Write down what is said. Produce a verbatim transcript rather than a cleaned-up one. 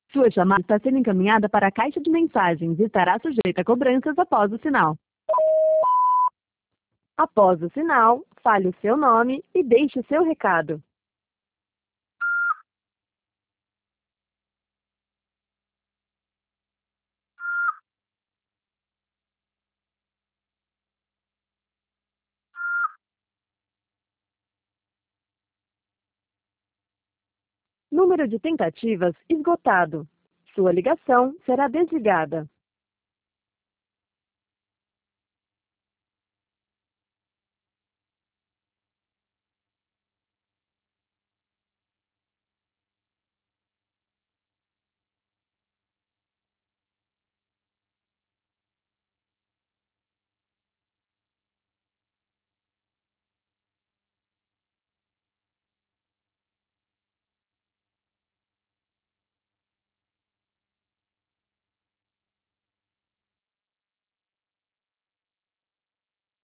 Sua chamada está sendo encaminhada para a caixa de mensagens e estará sujeita a cobranças após o sinal. Após o sinal, fale o seu nome e deixe o seu recado. Número de tentativas esgotado. Sua ligação será desligada.